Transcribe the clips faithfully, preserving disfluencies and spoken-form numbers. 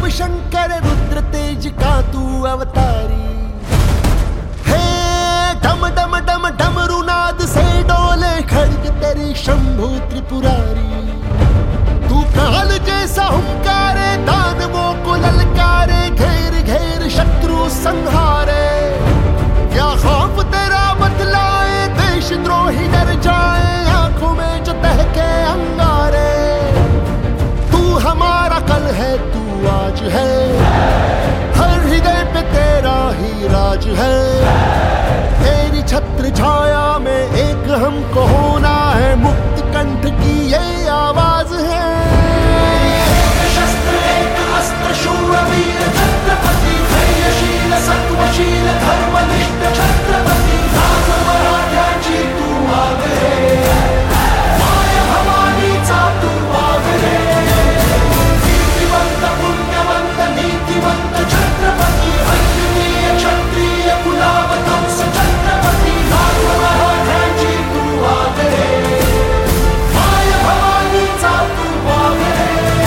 शंकर रुद्र तेज का तू अवतारी है। डम डम डम डमरू नाद से डोले खड़ग तेरी शंभु त्रिपुरारी। तू काल जैसा हुंकारे दानवों को ललकारे, घेर घेर शत्रु संहारे। क्या खौफ तेरा बतलाए, देशद्रोही डर जाए, आंखों में जो तहके अंगारे। तू हमारा कल है, तू आज है, हर हृदय पे तेरा ही राज है। तेरी छत्र छाया में एक हमको होना है, मुक्त कंठ की ये आवाज है। एक शस्त्र एक अस्त्र शूरवीर छत्रपति, धैर्यशील सत्वशील धर्मनिष्ठ छत्रपति। मराठ्यांची तू आगरे, माय भवानीचा तू आगरे। कीर्तिवंत पुण्यवंत नीतिवंत छत्रपति, अद्वितीय क्षत्रिय कुलावतंस छत्रपति। मराठ्यांची तू आगरे, माय भवानीचा तू आगरे।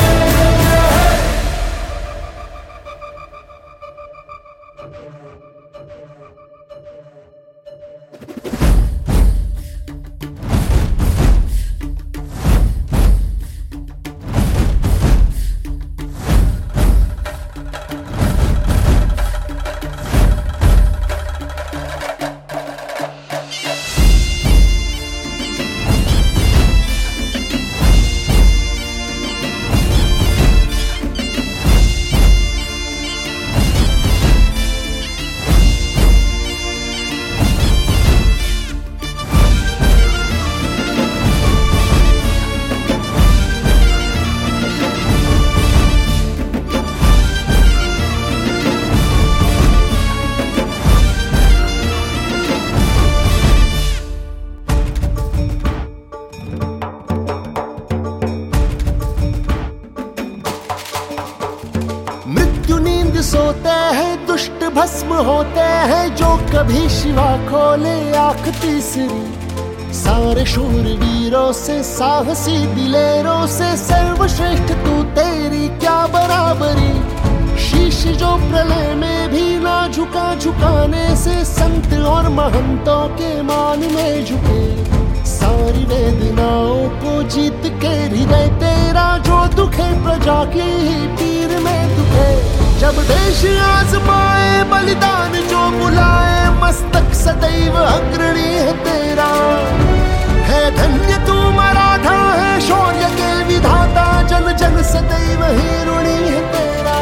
सोते हैं दुष्ट भस्म होते हैं, जो कभी शिवा खोले आंख तीसरी। सारे शूरवीरों से साहसी दिलेरों से सर्वश्रेष्ठ तू, तेरी क्या बराबरी। शीश जो प्रलय में भी ना झुका, झुकाने से संत और महंतों के मान में झुके। सारी वेदनाओं को जीत के हृदय तेरा, जो दुखे प्रजा की ही पीर में दुखे। जब देश आजमाए बलिदान जो बुलाए, मस्तक सदैव अग्रणी है तेरा। है धन्य तू मराठा है शौर्य के विधाता, जन जन सदैव ही ऋणी है तेरा।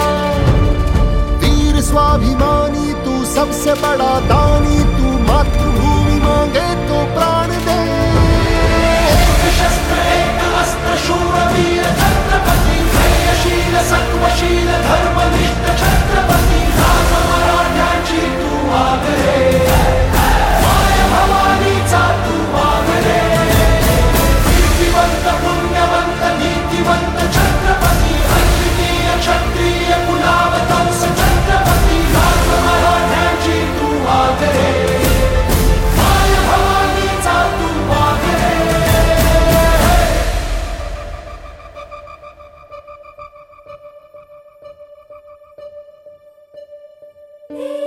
वीर स्वाभिमानी तू सबसे बड़ा दानी, तू मातृभूमि मांगे तो प्राण दे। एक शस्त्र एक अस्त्र शूरवीर छत्रपति, धैर्यशील सत्वशील धर्मनिष्ठ छत्रपति। मराठ्यांची तू आगरे, माय भवानीचा तू आगरे। कीर्तिवंत पुण्यवंत नीतिवंत छत्रपति, अद्वितीय क्षत्रिय कुलावतंस छत्रपति। मराठ्यांची तू आगरे, माय भवानीचा तू आगरे। Yeah.